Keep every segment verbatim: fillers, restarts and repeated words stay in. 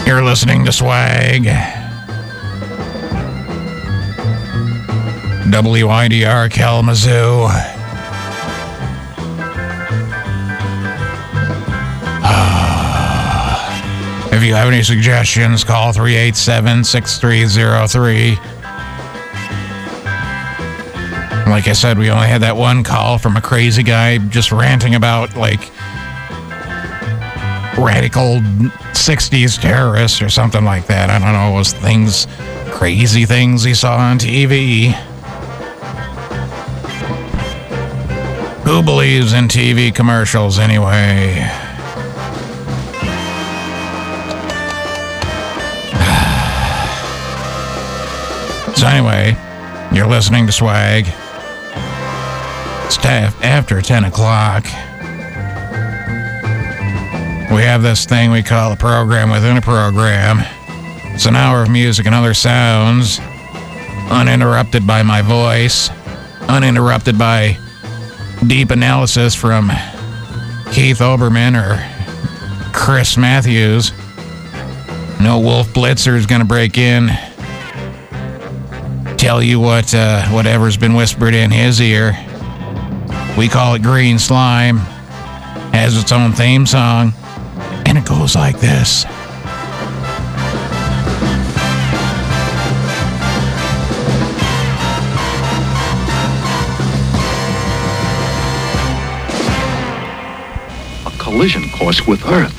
You're listening to Swag. W I D R Kalamazoo. Uh, if you have any suggestions, call three eight seven, six three zero three. Like I said, we only had that one call from a crazy guy just ranting about, like, radical sixties terrorists or something like that. I don't know, it was things, crazy things he saw on T V. Who believes in T V commercials anyway? So anyway, you're listening to Swag. It's t- after ten o'clock. We have this thing we call a program within a program. It's an hour of music and other sounds, uninterrupted by my voice, uninterrupted by deep analysis from Keith Olbermann or Chris Matthews. No Wolf Blitzer is going to break in, tell you what uh, whatever's been whispered in his ear. We call it Green Slime. Has its own theme song. And it goes like this. A collision course with Earth.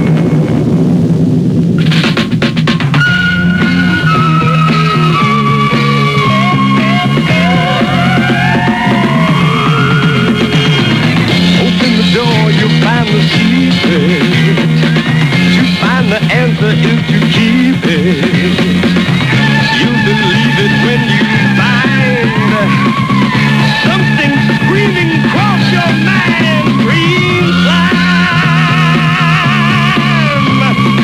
Open the door, you'll find the secret. The answer is to keep it. You believe it when you find something screaming across your mind. Green slime.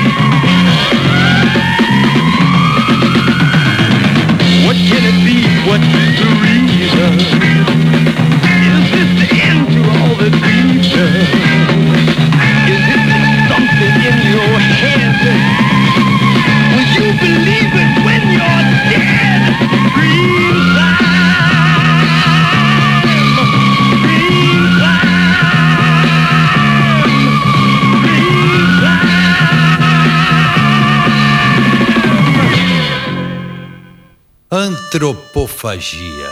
What can it be? What is the reason? Is this the end to all the creatures? Is it something in your head? Will you believe it when you're dead? Green slime, green slime, green slime. Antropofagia.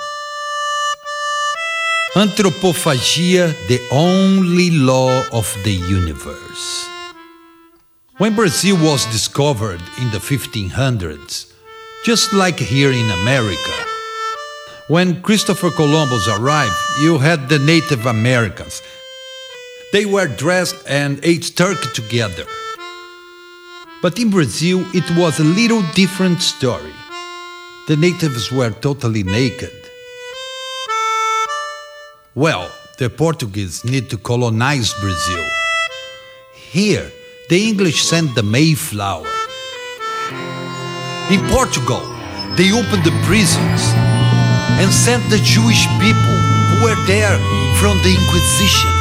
Antropofagia, the only law of the universe. When Brazil was discovered in the fifteen hundreds, just like here in America, when Christopher Columbus arrived, you had the Native Americans. They were dressed and ate turkey together. But in Brazil, it was a little different story. The natives were totally naked. Well, the Portuguese need to colonize Brazil. Here, the English sent the Mayflower. In Portugal, they opened the prisons and sent the Jewish people who were there from the Inquisition.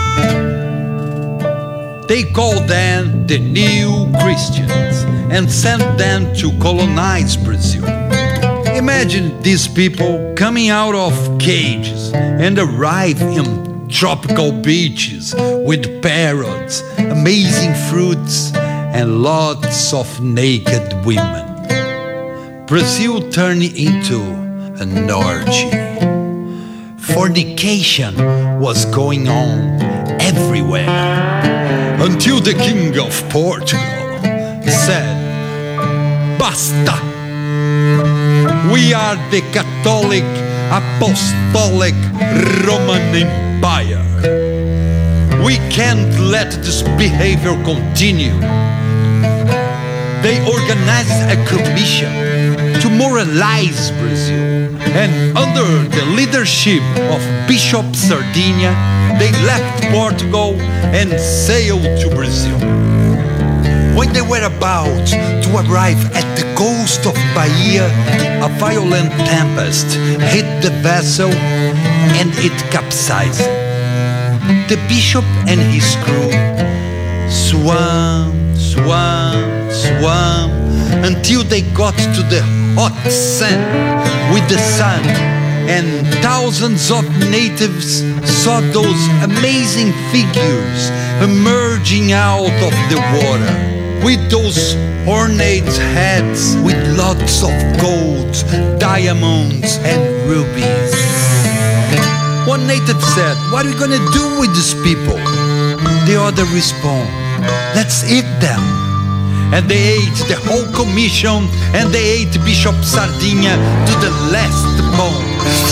They called them the New Christians and sent them to colonize Brazil. Imagine these people coming out of cages and arrive in tropical beaches with parrots, amazing fruits, and lots of naked women. Brazil turned into an orgy. Fornication was going on everywhere until the King of Portugal said, "Basta! We are the Catholic Apostolic Roman Empire. We can't let this behavior continue." They organized a commission to moralize Brazil, and under the leadership of Bishop Sardinia, they left Portugal and sailed to Brazil. When they were about to arrive at the coast of Bahia, a violent tempest hit the vessel and it capsized. The bishop and his crew swam, swam, swam until they got to the hot sand with the sun, and thousands of natives saw those amazing figures emerging out of the water, with those ornate heads with lots of gold, diamonds, and rubies. One native said, "What are we gonna do with these people?" The other responded, "Let's eat them." And they ate the whole commission, and they ate Bishop Sardinha to the last bone.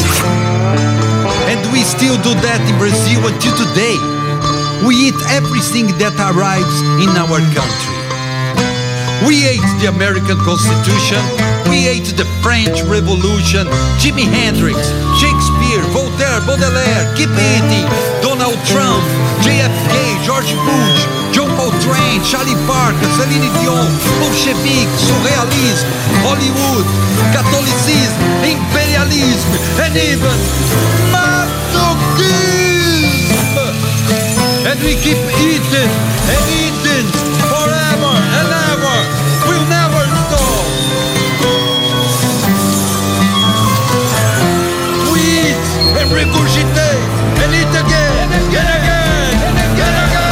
And we still do that in Brazil until today. We eat everything that arrives in our country. We ate the American Constitution, we ate the French Revolution, Jimi Hendrix, Shakespeare, Voltaire, Baudelaire, keep eating, Donald Trump, J F K, George Bush, John Coltrane, Charlie Parker, Celine Dion, Bolshevik, Surrealism, Hollywood, Catholicism, Imperialism, and even Masochism. And we keep eating and eating forever and ever. We'll never stop. We eat and regurgitate and eat again and again and again and again.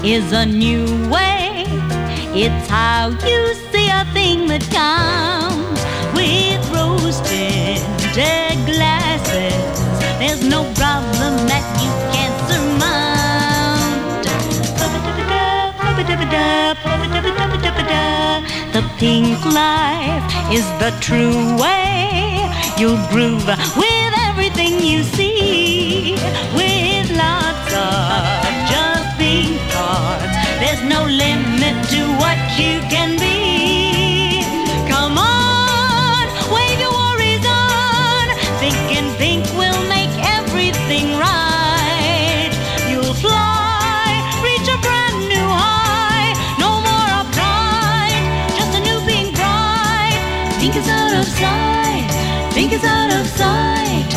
is a new way. It's how you see a thing that comes with rose-tinted glasses. There's no problem that you can't surmount. The pink life is the true way. You'll groove with everything you see, with lots of just pink thoughts. There's no limit to what you can be. Come on, wave your worries on. Thinking pink will make everything right. You'll fly, reach a brand new high. No more uptight, just a new pink bride. Pink is out of sight, pink is out of sight.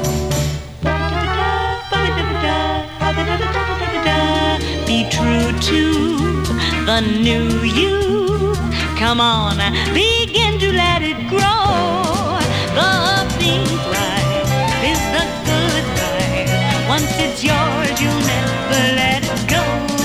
Be true to the new you. Come on, begin to let it grow. The pink life is the good life. Once it's yours, you'll never let it go.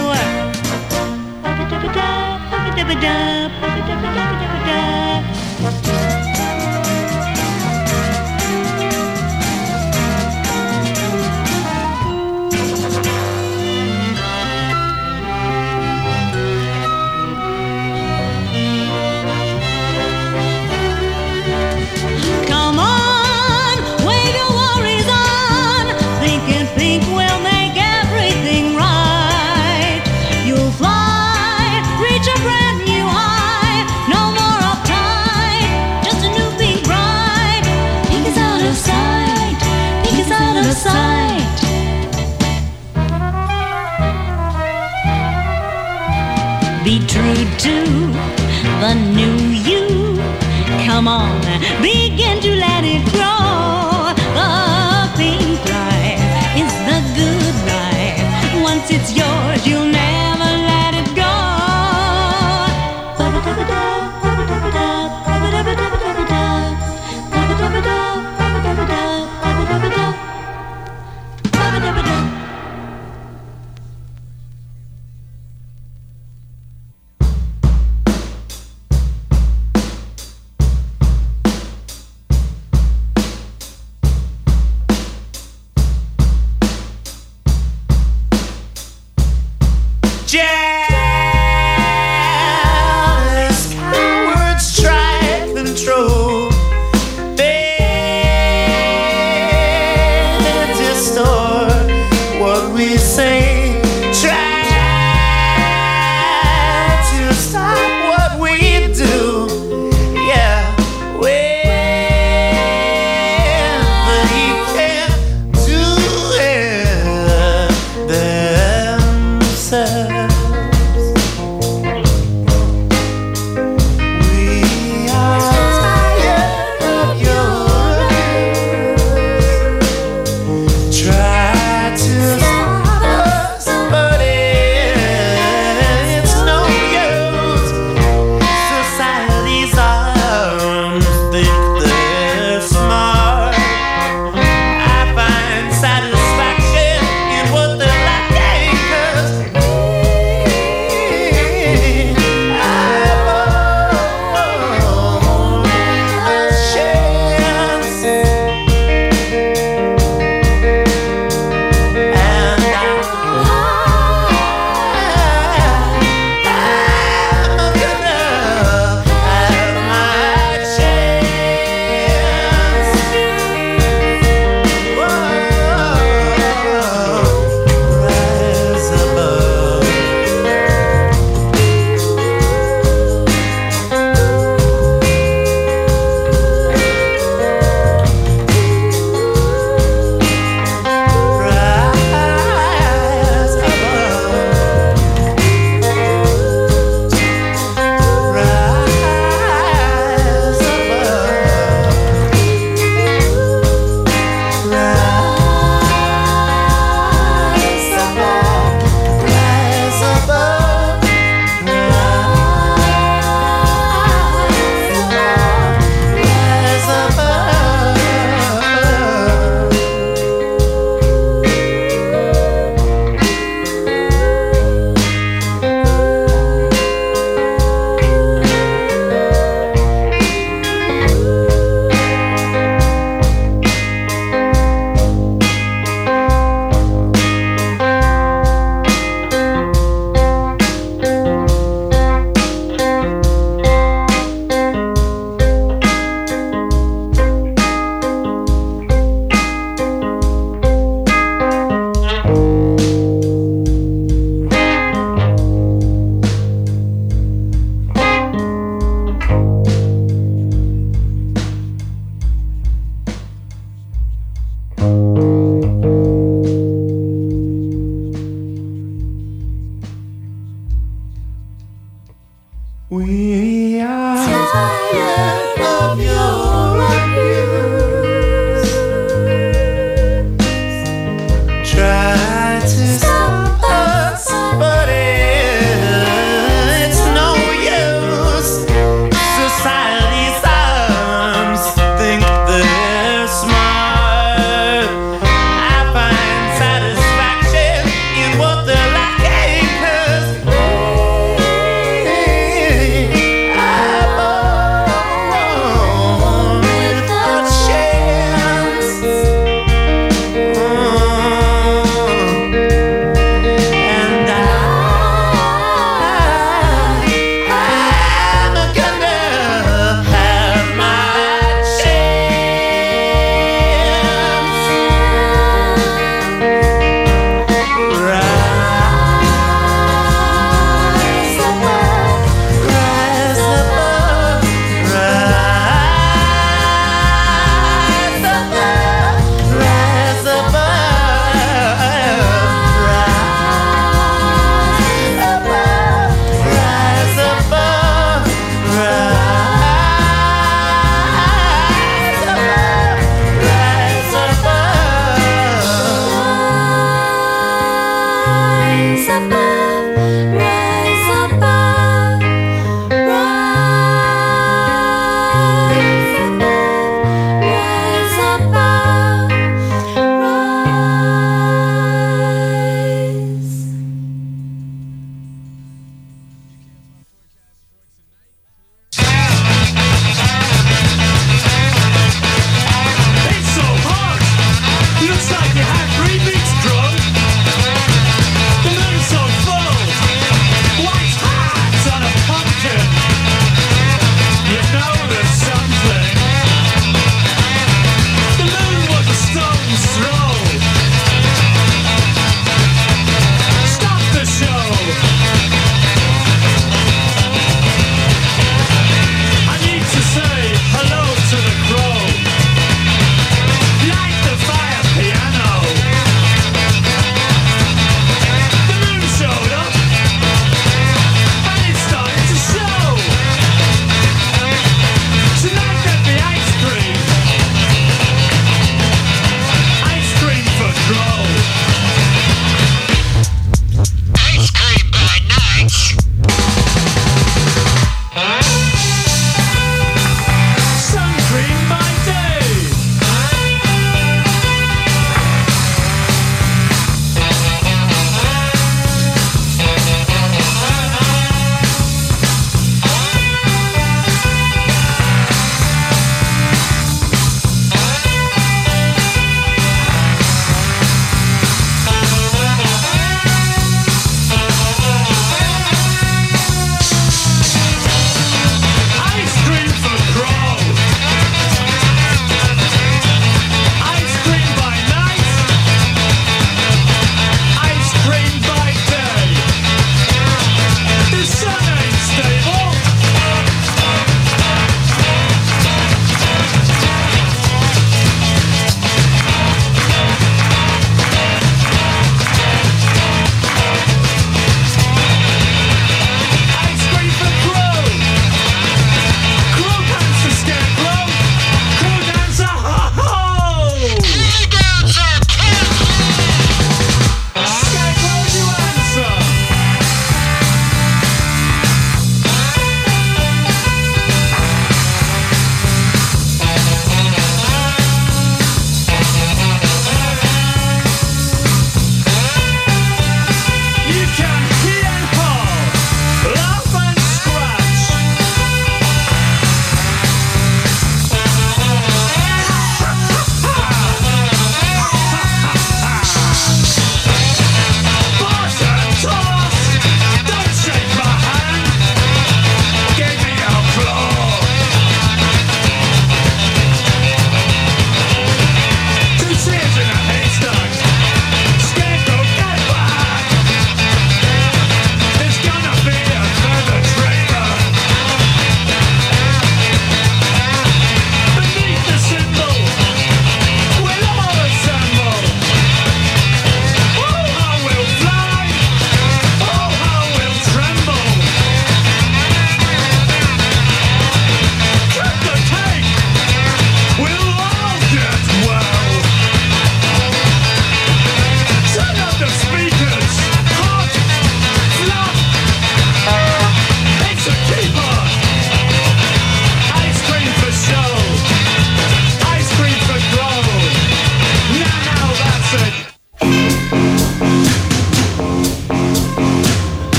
Be true to the new you. Come on, begin to let it grow. The pink life is the good life. Once it's yours, you'll never let it go. We are tired of your abuse. Try to stop us, but it's no use. Society's arms think they're smart. I find satisfaction in what they're lacking, 'cause I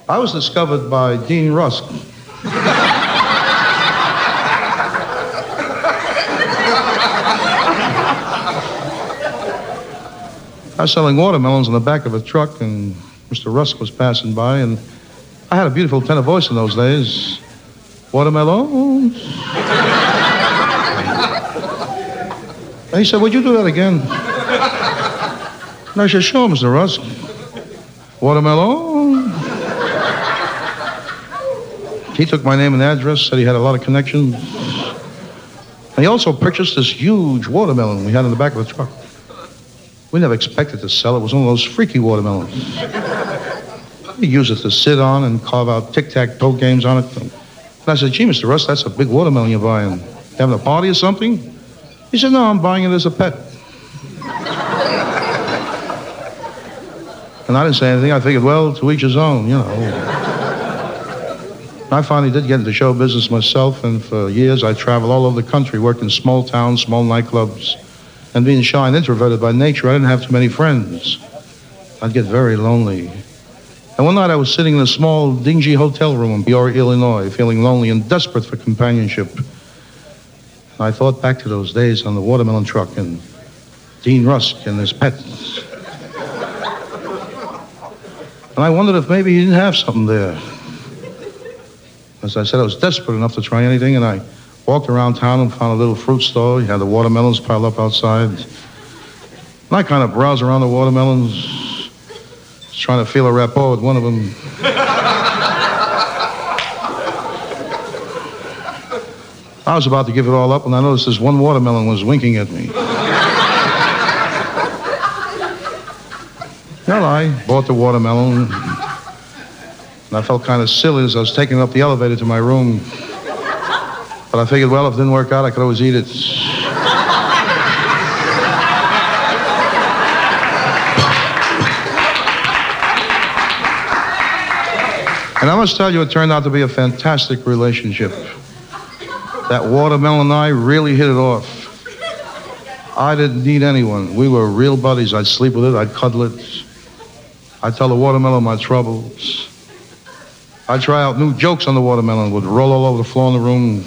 I was discovered by Dean Rusk. I was selling watermelons in the back of a truck, and Mister Rusk was passing by, and I had a beautiful tenor voice in those days. Watermelons. And he said, would you do that again? And I said, sure, Mister Rusk. Watermelon. He took my name and address, said he had a lot of connections. And he also purchased this huge watermelon we had in the back of the truck. We never expected to sell it. It was one of those freaky watermelons. We used it to sit on and carve out tic-tac-toe games on it. And I said, gee, Mister Russ, that's a big watermelon you're buying. Having a party or something? He said, no, I'm buying it as a pet. And I didn't say anything. I figured, well, to each his own, you know. I finally did get into show business myself, and for years I traveled all over the country, worked in small towns, small nightclubs. And being shy and introverted by nature, I didn't have too many friends. I'd get very lonely. And one night I was sitting in a small, dingy hotel room in Peoria, Illinois, feeling lonely and desperate for companionship. And I thought back to those days on the watermelon truck and Dean Rusk and his pets. And I wondered if maybe he didn't have something there. As I said, I was desperate enough to try anything, and I walked around town and found a little fruit store. You had the watermelons piled up outside. And I kind of browsed around the watermelons, just trying to feel a rapport with one of them. I was about to give it all up when I noticed this one watermelon was winking at me. Well, I bought the watermelon, and I felt kind of silly as I was taking up the elevator to my room. But I figured, well, if it didn't work out, I could always eat it. And I must tell you, it turned out to be a fantastic relationship. That watermelon and I really hit it off. I didn't need anyone. We were real buddies. I'd sleep with it. I'd cuddle it. I'd tell the watermelon my troubles. I'd try out new jokes on the watermelon. Would roll all over the floor in the room.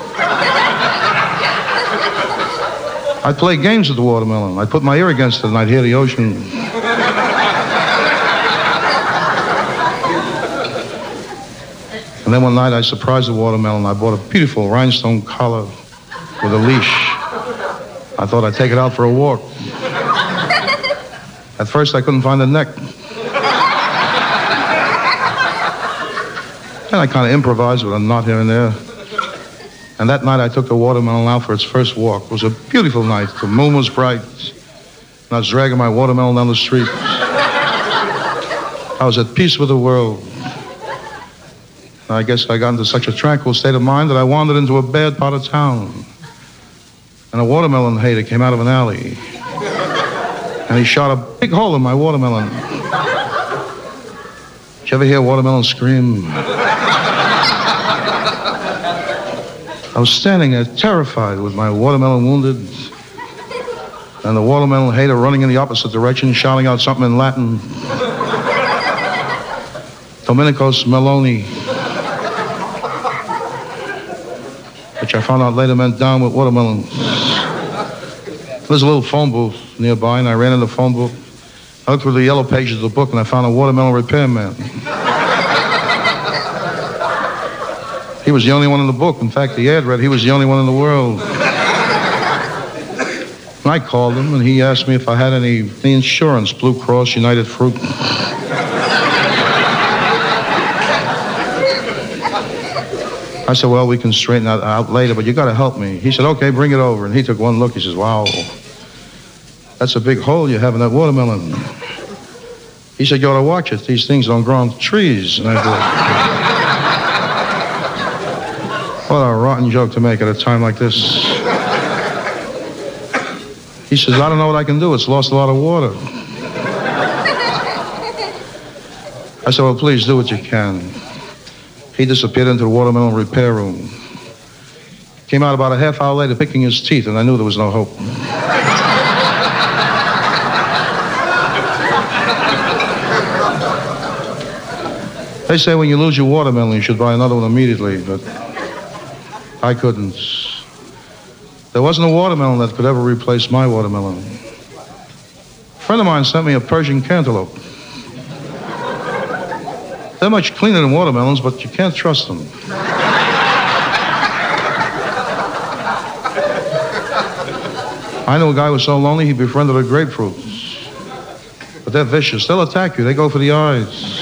I'd play games with the watermelon. I'd put my ear against it and I'd hear the ocean. And then one night I surprised the watermelon. I bought a beautiful rhinestone collar with a leash. I thought I'd take it out for a walk. At first I couldn't find the neck. And I kind of improvised with a knot here and there. And that night I took the watermelon out for its first walk. It was a beautiful night. The moon was bright. And I was dragging my watermelon down the street. I was at peace with the world. And I guess I got into such a tranquil state of mind that I wandered into a bad part of town. And a watermelon hater came out of an alley. And he shot a big hole in my watermelon. Did you ever hear a watermelon scream? I was standing there terrified with my watermelon wounded and the watermelon hater running in the opposite direction, shouting out something in Latin. Dominicos Meloni, which I found out later meant down with watermelons. There's a little phone booth nearby, and I ran in the phone booth. I looked through the yellow pages of the book, and I found a watermelon repairman. He was the only one in the book. In fact, the ad read he was the only one in the world. And I called him, and he asked me if I had any, any insurance, Blue Cross, United Fruit. I said, well, we can straighten that out later, but you got to help me. He said, okay, bring it over. And he took one look. He says, wow, that's a big hole you have in that watermelon. He said, you ought to watch it. These things don't grow on trees. And I thought, what a rotten joke to make at a time like this. He says, I don't know what I can do. It's lost a lot of water. I said, well, please do what you can. He disappeared into the watermelon repair room. Came out about a half hour later picking his teeth, and I knew there was no hope. They say when you lose your watermelon, you should buy another one immediately, but I couldn't. There wasn't a watermelon that could ever replace my watermelon. A friend of mine sent me a Persian cantaloupe. They're much cleaner than watermelons, but you can't trust them. I knew a guy who was so lonely he befriended a grapefruit. But they're vicious. They'll attack you. They go for the eyes.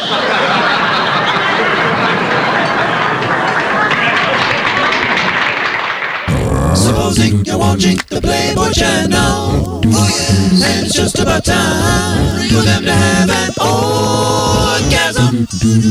Supposing you're watching the Playboy Channel, oh yes, and it's just about time for them to have an orgasm.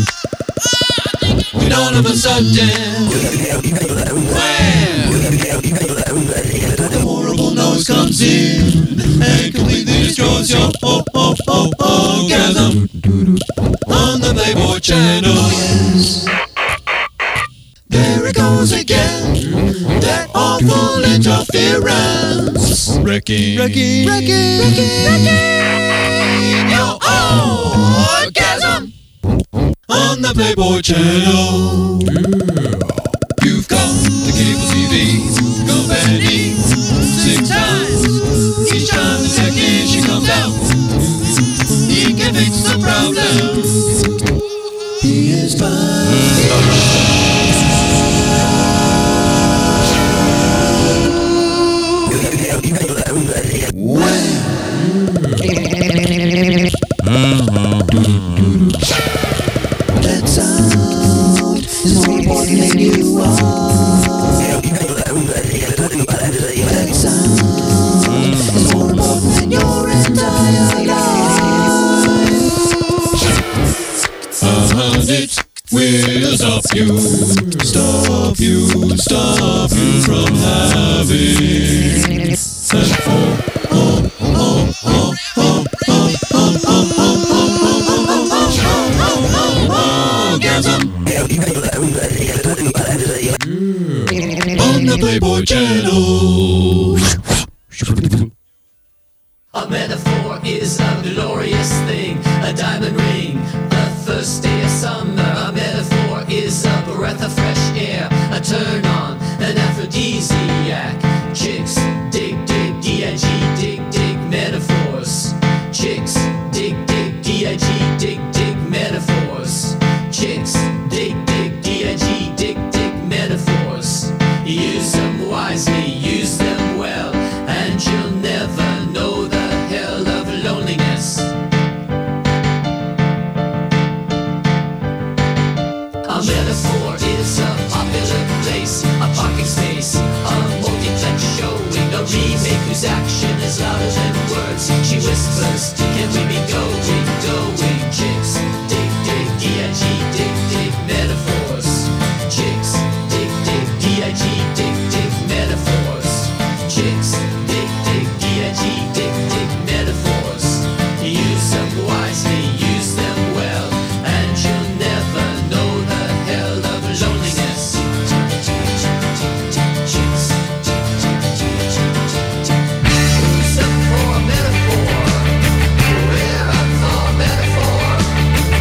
And all of a sudden, wham, the horrible noise comes in and completely destroys your oh, oh, oh, orgasm on the Playboy Channel. Yes. There it goes again, that awful interference. Wrecking, wrecking, wrecking, wrecking your orgasm on the Playboy Channel. Yeah. You've come to cable T V company six times. Each time the technician comes out, he can fix the problem. He is fine. That sound is more important than you are. That sound is more important than your entire life. A hundred will stop you, stop you, stop you from having an oh, oh, oh, oh, oh, oh, oh, oh, orgasm on the Playboy Channel. A metaphor is a glorious thing, a diamond ring, the first day of summer. A metaphor is a breath of fresh air, a turn on, an aphrodisiac. Chicks dig, dig, D I G, dig, dig, metaphors. Chicks dig, dig, D I G, dig, dig, metaphors. Chicks dig, dig, D I G, dig, dig, metaphors. Use them wisely, use them well, and you'll never know the hell of loneliness. A metaphor is a popular place, a parking space, a multiplex showing a remake whose action is louder than words. She whispers, can we be going, going? Chicks, dig, dig, D I G, dig, dig, metaphors. Chicks, dig, dig, D I G, dig, dig, metaphors. Chicks, dig, dig, D I G, dig, dig, metaphors. Use them wisely, use them well, and you'll never know the hell of loneliness. Use them for a metaphor. We're for a metaphor.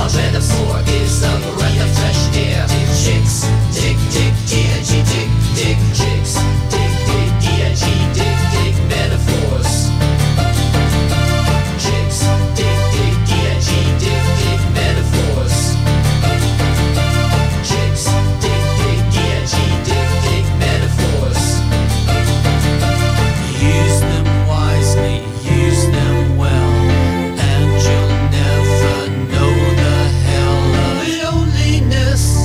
A metaphor is a breath of fresh air. Chicks, dig, dig, E N G, dig, dig, chicks, dig, dig, E N G, dig, dig, metaphors. Chicks, dig, dig, E N G, dig, dig, metaphors. Chicks, dig, dig, E N G, dig, dig, metaphors. Use them wisely, use them well, and you'll never know the hell of loneliness.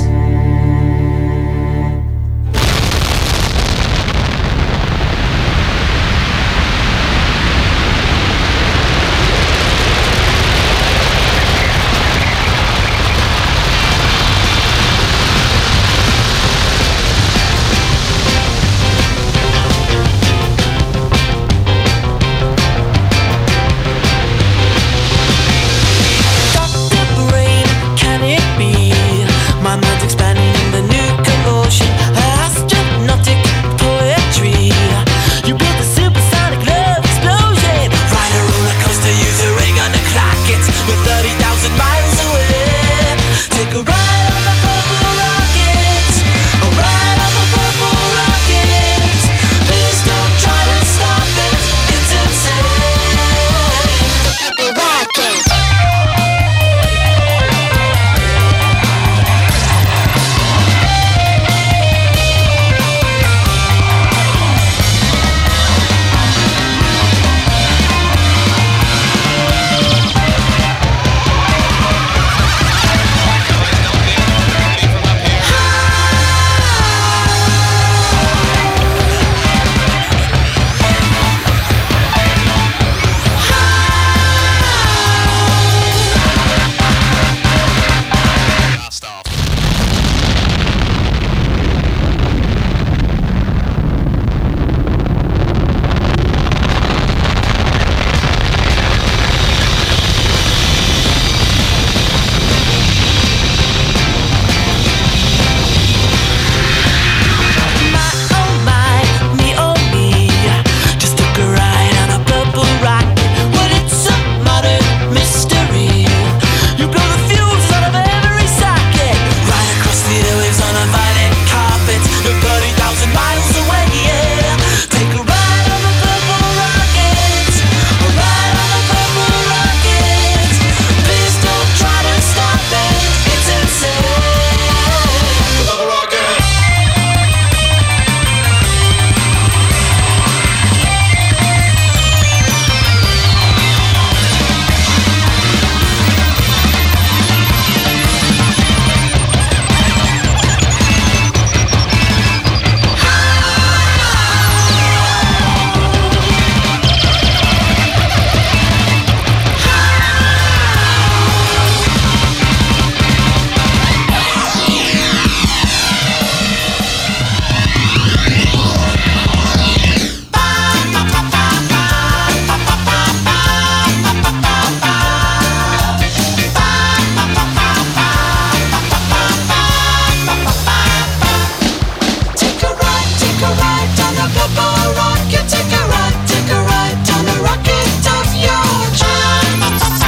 Doctor Brain, can it be? My mind's expanding in the new commotion. Astronautic poetry. You build a supersonic love explosion. Ride a roller coaster, use a ray gun to clock it. We're thirty thousand miles away. Take a ride on the purple rocket. A ride on the purple rocket. Please don't try to stop it. It's insane. The purple rocket. My oh my, me oh me. Just took a ride on a purple rocket. Well, it's a modern mystery. You blow the fuse out of every socket. Ride across the airwaves on a violet carpet. You're thirty thousand miles away, yeah. Take a ride on the purple rocket. A ride on the purple rocket. Please don't try to stop it. It's insane. The rocket. Take a ride, take a ride on the purple rocket. Take a ride, take a ride on the rocket of your dreams.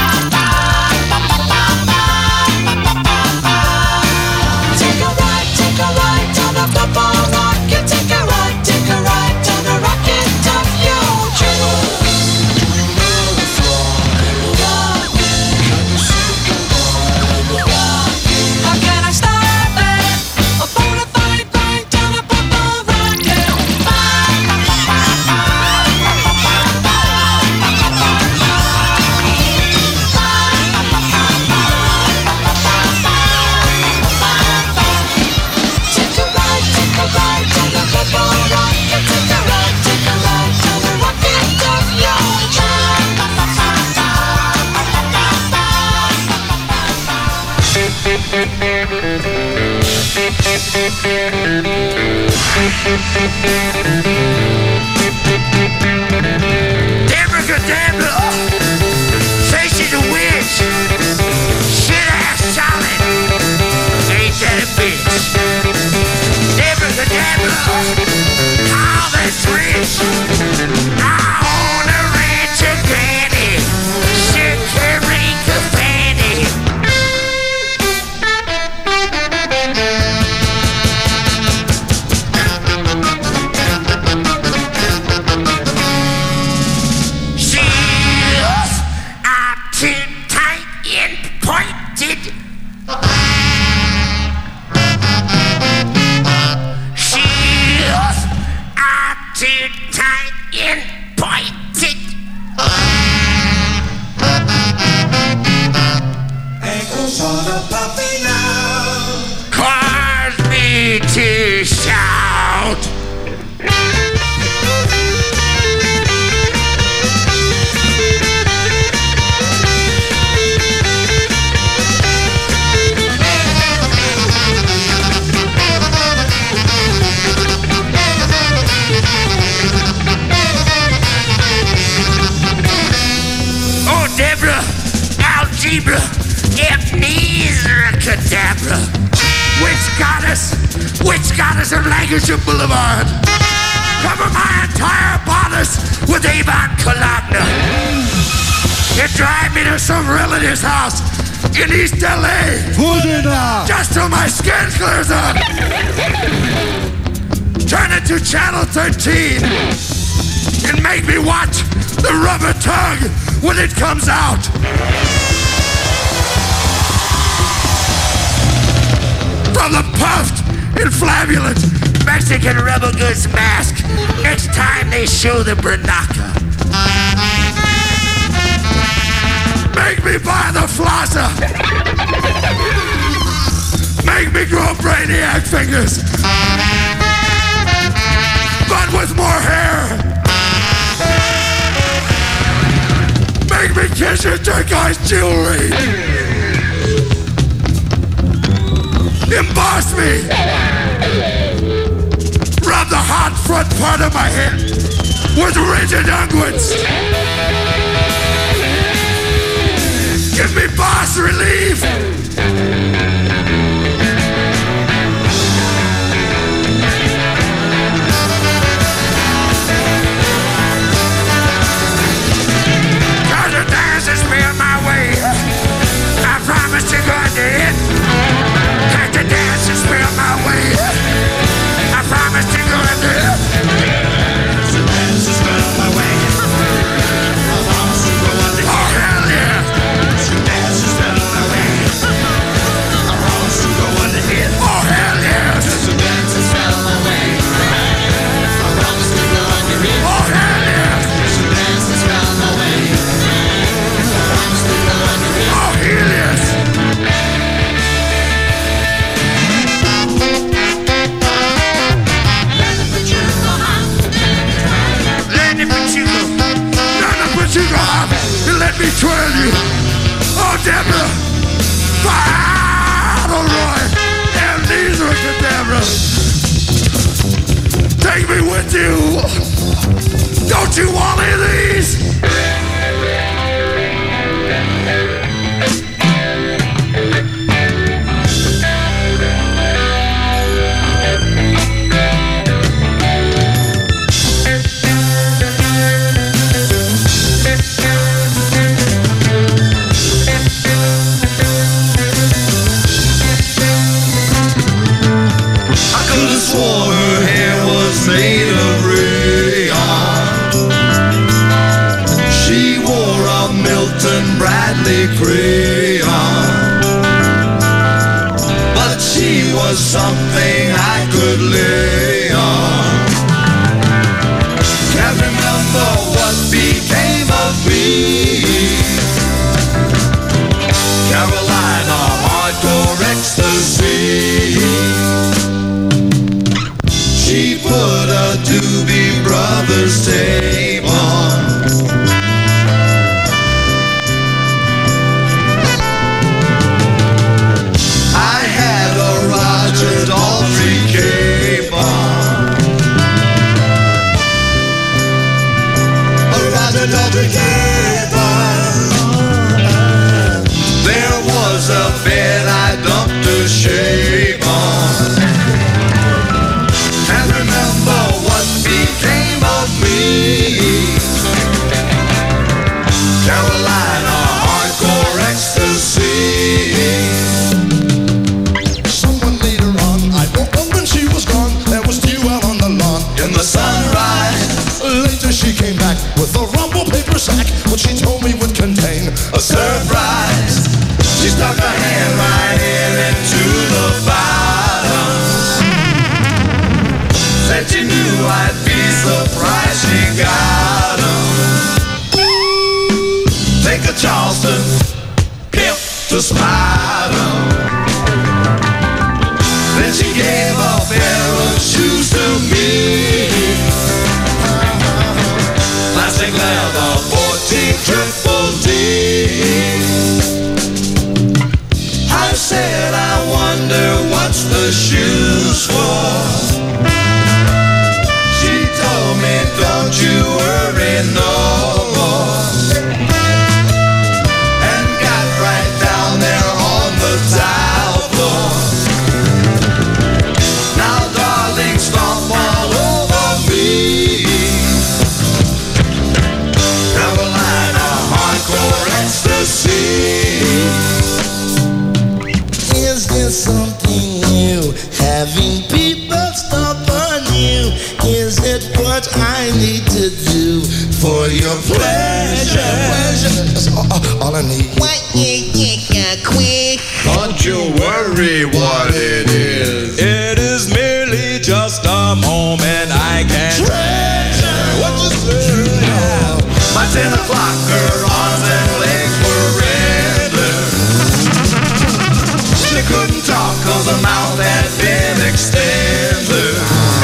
Take a ride, take a ride on the purple rocket. Take a ride, take a ride on the rocket of your dreams. Do you know the fly? Can you see the light? How can I stop it? A bona fide ride on a purple rocket. Take a ride, take a ride on the purple rocket. Take a ride, take a ride on the rocket of your Deborah Gadabra! Say she's a witch! Shit ass solid! Ain't that a bitch? Deborah Gadabra! All that's rich! I own a ranch of granny! Shit, Carrie Fanny! Abracadabra, witch goddess, witch goddess of Lancashire Boulevard. Cover my entire bodice with Avon Cologna. You drive me to some relative's house in East L A. Put it up. Just till my skin clears up. Turn it to channel thirteen and make me watch the rubber tongue when it comes out. From the puffed and flamulent Mexican rebel goods mask next time they show the Bernaka. Make me buy the flosser. Make me grow brainiac fingers, but with more hair. Make me kiss your turquoise jewelry. Emboss me. Rub the hot front part of my head with rigid unguents. Give me boss relief. Cause the dance has been my way. I promise you're going to hit. Cause the dance has been my way. I promise you're going to hit. The dance has been my way. I promise you're going to hit. Oh hell yeah. The dance has been my way. I promise you're going to hit. Oh hell yeah. The dance has been my way. I promise you're going to hit. Oh hell yeah. The dance has been my way. I promise you're going to hit. Oh hell yes. You got, you let me twirl you. Oh, Deborah, Father Roy, and these are Deborah. Take me with you. Don't you want any of these? Swore her hair was made of rayon. She wore a Milton Bradley crayon, but she was something I could lay on. Can't remember what became of me. Carolina hardcore ecstasy. She put a Doobie Brothers tape on. I had a Roger Daltrey cape on. A Roger Daltrey cape on. There was a bed I dumped a shape on. Remember what became of me. Carolina hardcore ecstasy. Someone later on, I woke up and she was gone. There was dew out on the lawn in the sunrise. Later she came back with a rumble paper sack, which she told me would contain a surprise. She stuck her hand right in into the bottom. Said she knew I'd be surprised she got 'em. Take a Charleston, hip to spot 'em. Then she gave a pair of shoes to me. Plastic leather, fourteen triple D. I said, I wonder what's the shoes for. Don't you worry no more. And got right down there on the tile is something new. Having people stop on you. Is it what I need to do for your pleasure? Pleasure. That's all, all I need. What you get quick? Don't you worry what it is. It is merely just a moment I can treasure. What you say? Yeah. My ten o'clock, her arms and legs were redder. She couldn't talk cause her mouth had been extended.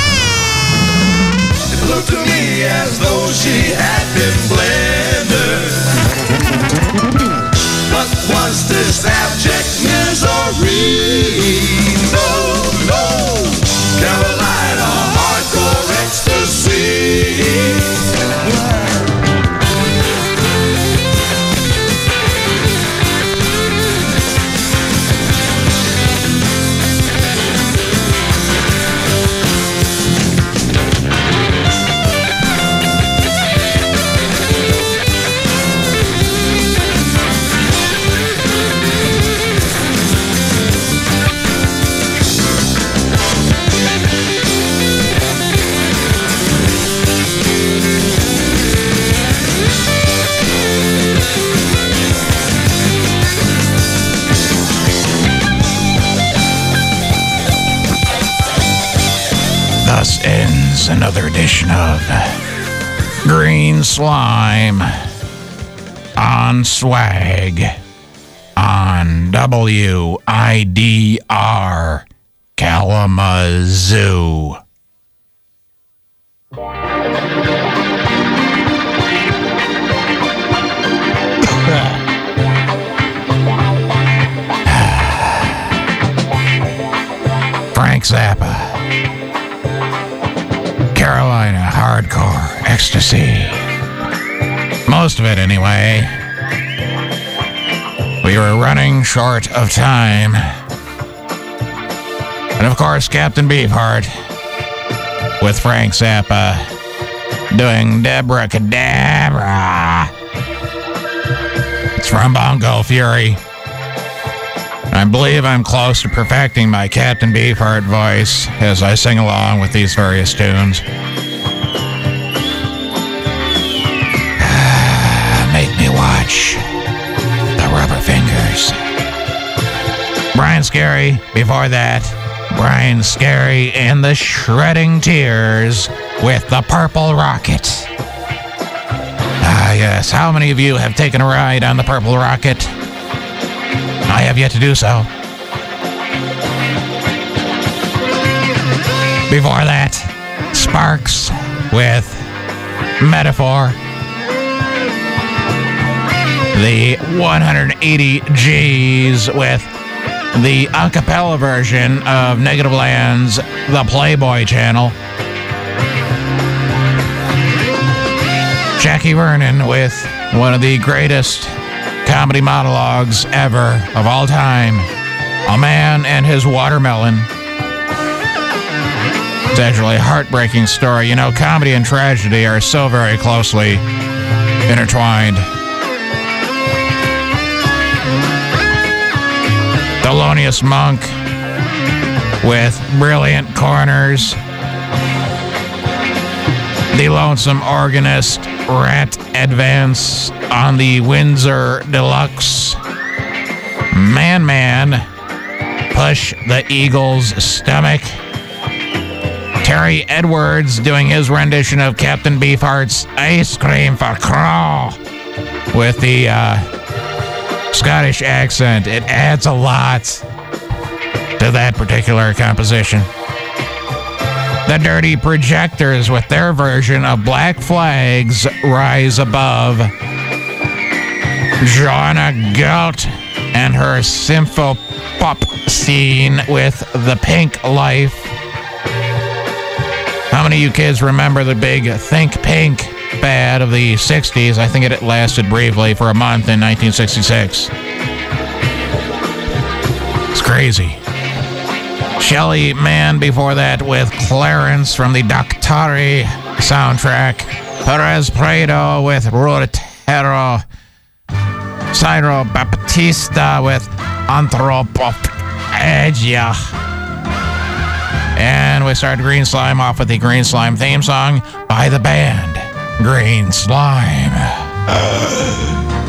It looked to me as though she had been blended. But was this abject misery? No, no, Carolina hardcore ecstasy. Thus ends another edition of Green Slime on Swag on W I D R Kalamazoo. Frank Zappa. Carolina hardcore ecstasy. Most of it, anyway. We were running short of time. And of course, Captain Beefheart with Frank Zappa doing Deborah Cadabra. It's from Bongo Fury. I believe I'm close to perfecting my Captain Beefheart voice as I sing along with these various tunes. Make me watch the Rubber Fingers. Brian Scary, before that, Brian Scary and the Shredding Tears with the Purple Rocket. Ah, yes. How many of you have taken a ride on the Purple Rocket? I have yet to do so. Before that, Sparks with Metaphor. The one hundred eighty G's with the a cappella version of Negative Land's The Playboy Channel. Jackie Vernon with one of the greatest comedy monologues ever of all time. A Man and His Watermelon. It's actually a heartbreaking story. You know, comedy and tragedy are so very closely intertwined. Thelonious Monk with Brilliant Corners. The Lonesome Organist, Rat Advance on the Windsor Deluxe. Man Man, Push the Eagle's Stomach. Terry Edwards doing his rendition of Captain Beefheart's Ice Cream for Craw with the uh, Scottish accent. It adds a lot to that particular composition. The Dirty Projectors with their version of Black Flag's Rise Above. Joanna Galt and her sympho pop scene with The Pink Life. How many of you kids remember the big Think Pink fad of the sixties? I think it lasted briefly for a month in nineteen sixty-six. It's crazy. Shelly Manne before that with Clarence from the Doctari soundtrack. Perez Prado with Rutero. Cyril Baptista with Anthropo Edge, yeah. And we started Green Slime off with the Green Slime theme song by the band Green Slime.